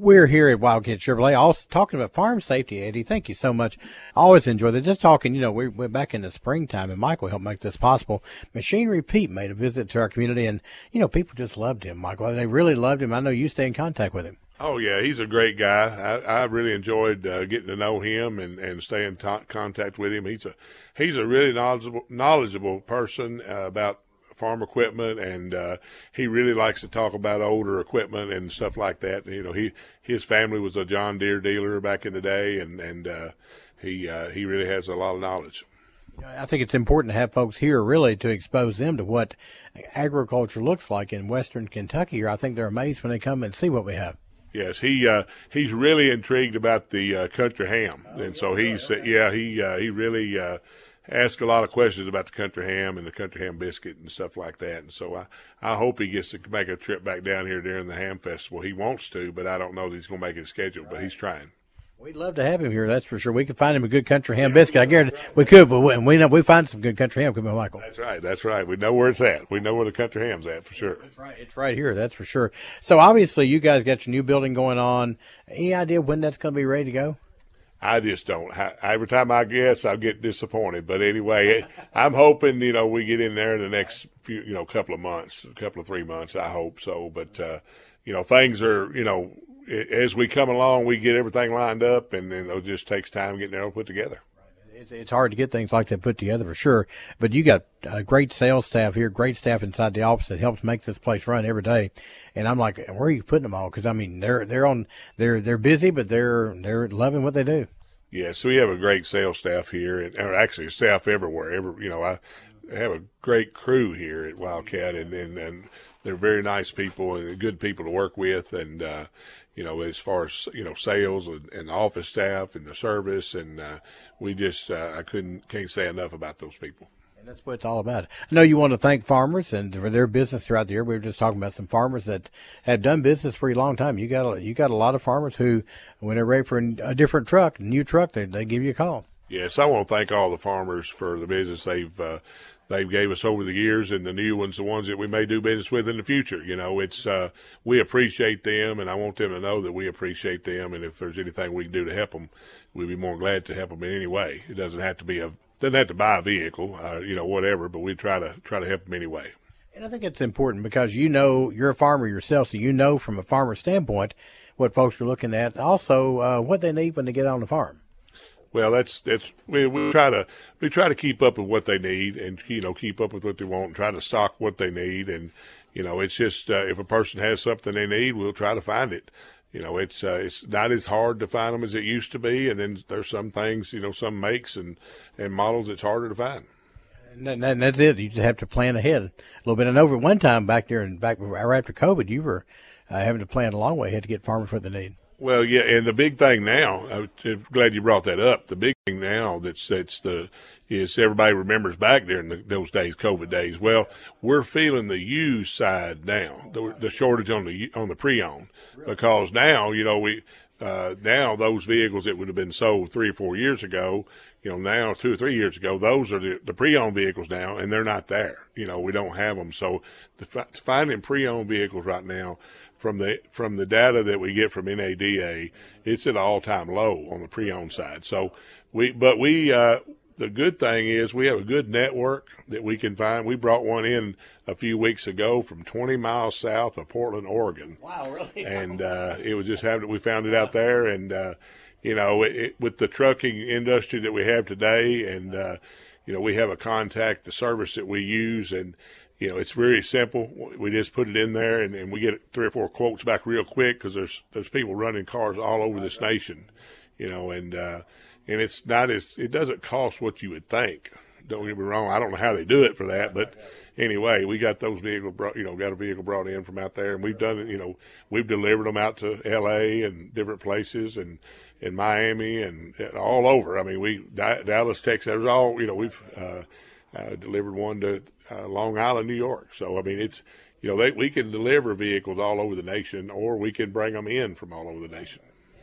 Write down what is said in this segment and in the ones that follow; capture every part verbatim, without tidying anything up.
We're here at Wildcat Chevrolet, also talking about farm safety. Eddie, thank you so much. I always enjoy that. Just talking, you know, we went back in the springtime, and Michael helped make this possible. Machinery Pete made a visit to our community, and, you know, people just loved him, Michael. They really loved him. I know you stay in contact with him. Oh, yeah, he's a great guy. I, I really enjoyed uh, getting to know him and, and stay in t- contact with him. He's a he's a really knowledgeable, knowledgeable person uh, about farm equipment, and uh, he really likes to talk about older equipment and stuff like that. You know, he his family was a John Deere dealer back in the day, and and uh, he uh, he really has a lot of knowledge. I think it's important to have folks here really to expose them to what agriculture looks like in western Kentucky. Or I think they're amazed when they come and see what we have. Yes, he uh, he's really intrigued about the uh, country ham, and so he's uh, yeah he uh, he really. Uh, ask a lot of questions about the country ham and the country ham biscuit and stuff like that. And so I, I hope he gets to make a trip back down here during the ham festival. He wants to, but I don't know that he's going to make his schedule, but he's trying. We'd love to have him here, that's for sure. We could find him a good country ham biscuit. I guarantee we could, but we, we know we find some good country ham, couldn't we, Michael? That's right. That's right. We know where it's at. We know where the country ham's at for sure. That's right. It's right here. That's for sure. So obviously you guys got your new building going on. Any idea when that's going to be ready to go? I just don't. I, every time I guess, I get disappointed. But anyway, I'm hoping, you know, we get in there in the next few, you know, couple of months, a couple of three months. I hope so. But, uh, you know, things are, you know, as we come along, we get everything lined up, and then it just takes time getting it all put together. It's, it's hard to get things like that put together for sure. But you got a great sales staff here, great staff inside the office that helps make this place run every day. And I'm like, where are you putting them all? Because I mean, they're they're on they're they're busy, but they're they're loving what they do. Yes, we have a great sales staff here, and or actually staff everywhere. Every you know, I have a great crew here at Wildcat, and and, and they're very nice people and good people to work with. And uh, you know, as far as you know, sales and, and office staff and the service, and uh, we just uh, I couldn't can't say enough about those people. And that's what it's all about. I know you want to thank farmers and for their business throughout the year. We were just talking about some farmers that have done business for a long time. You got a, you got a lot of farmers who, when they're ready for a different truck, a new truck, they they give you a call. Yes, I want to thank all the farmers for the business they've uh, they've gave us over the years, and the new ones, the ones that we may do business with in the future. You know, it's uh, we appreciate them, and I want them to know that we appreciate them. And if there's anything we can do to help them, we'd be more glad to help them in any way. It doesn't have to be a doesn't have to buy a vehicle, uh, you know, whatever, but we try to try to help them anyway. And I think it's important because you know you're a farmer yourself, so you know from a farmer standpoint what folks are looking at, also uh, what they need when they get on the farm. Well, that's that's we, we try to we try to keep up with what they need, and you know keep up with what they want, and try to stock what they need, and you know it's just uh, if a person has something they need, we'll try to find it. You know, it's uh, it's not as hard to find them as it used to be, and then there's some things, you know, some makes and, and models it's harder to find. And, and that's it. You just have to plan ahead a little bit. I know at one time back there and back right after COVID, you were uh, having to plan a long way ahead to get farmers what they need. Well, yeah, and the big thing now, I'm glad you brought that up. The big thing now that's that's the is everybody remembers back during the, those days, COVID days. Well, we're feeling the used side now, the, the shortage on the on the pre-owned, because now you know we uh, now those vehicles that would have been sold three or four years ago, you know, now two or three years ago, those are the, the pre-owned vehicles now, and they're not there. You know, we don't have them. So the, finding pre-owned vehicles right now, from the from the data that we get from N A D A, it's at an all-time low on the pre-owned side. So we, but we, uh, the good thing is we have a good network that we can find. We brought one in a few weeks ago from twenty miles south of Portland, Oregon. Wow, really? And uh, it was just having we found it out there, and uh, you know, it, it, with the trucking industry that we have today, and uh, you know, we have a contact, the service that we use, and you know, it's very simple. We just put it in there, and, and we get three or four quotes back real quick because there's there's people running cars all over this nation, you know, and uh, and it's not as it doesn't cost what you would think. Don't get me wrong. I don't know how they do it for that, but anyway, we got those vehicles brought, you know, got a vehicle brought in from out there, and we've done it. You know, we've delivered them out to L A and different places, and in Miami and all over. I mean, we Dallas, Texas, it was all you know. We've uh, uh, delivered one to uh, Long Island, New York. So I mean, it's you know they, we can deliver vehicles all over the nation, or we can bring them in from all over the nation.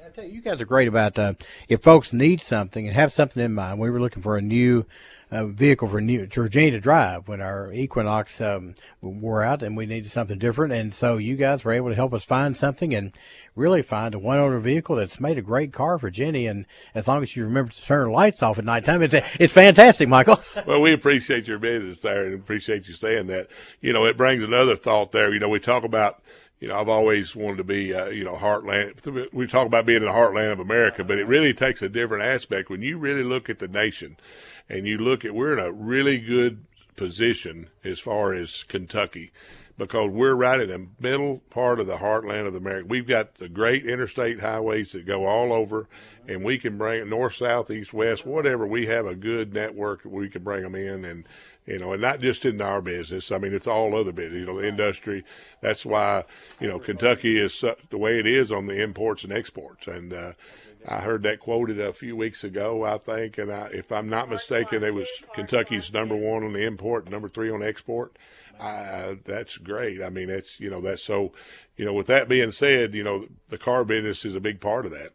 I tell you, you guys are great about uh, if folks need something and have something in mind. We were looking for a new uh, vehicle for new Virginia to drive when our Equinox um, wore out, and we needed something different. And so you guys were able to help us find something and really find a one-owner vehicle that's made a great car for Jenny. And as long as you remember to turn her lights off at nighttime, it's it's fantastic, Michael. Well, we appreciate your business there and appreciate you saying that. You know, it brings another thought there. You know, we talk about. You know, I've always wanted to be, uh, you know, heartland. We talk about being in the heartland of America, but it really takes a different aspect when you really look at the nation and you look at, we're in a really good position as far as Kentucky because we're right in the middle part of the heartland of America. We've got the great interstate highways that go all over, and we can bring it north, south, east, west, whatever. We have a good network. We can bring them in and, you know, and not just in our business. I mean, it's all other business, you know, the industry. That's why, you know, Kentucky is the way it is on the imports and exports. And uh, I heard that quoted a few weeks ago, I think, and I, if I'm not mistaken, it was Kentucky's number one on the import, number three on export. Uh, that's great. I mean, that's, you know, that's so, you know, with that being said, you know, the car business is a big part of that.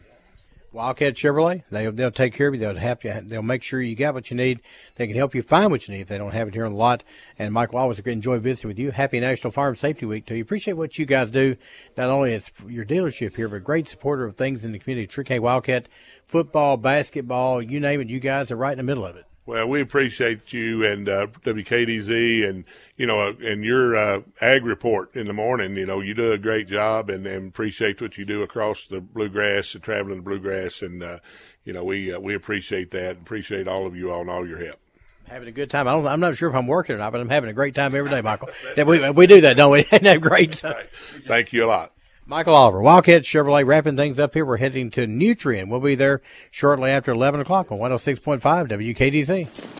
Wildcat Chevrolet, they'll, they'll take care of you. They'll help you. They'll make sure you got what you need. They can help you find what you need if they don't have it here on the lot. And Michael, always enjoy visiting with you. Happy National Farm Safety Week to you. Appreciate what you guys do. Not only as your dealership here, but a great supporter of things in the community. Trick Hay Wildcat, football, basketball, you name it. You guys are right in the middle of it. Well, we appreciate you and uh, W K D Z and, you know, uh, and your uh, ag report in the morning. You know, you do a great job and, and appreciate what you do across the bluegrass and traveling the bluegrass. And, uh, you know, we uh, we appreciate that. Appreciate all of you all and all your help. Having a good time. I don't, I'm not sure if I'm working or not, but I'm having a great time every day, Michael. we, we do that, don't we? Isn't that great? Thank you a lot. Michael Oliver, Wildcat Chevrolet, wrapping things up here. We're heading to Nutrien. We'll be there shortly after eleven o'clock on one oh six point five W K D Z.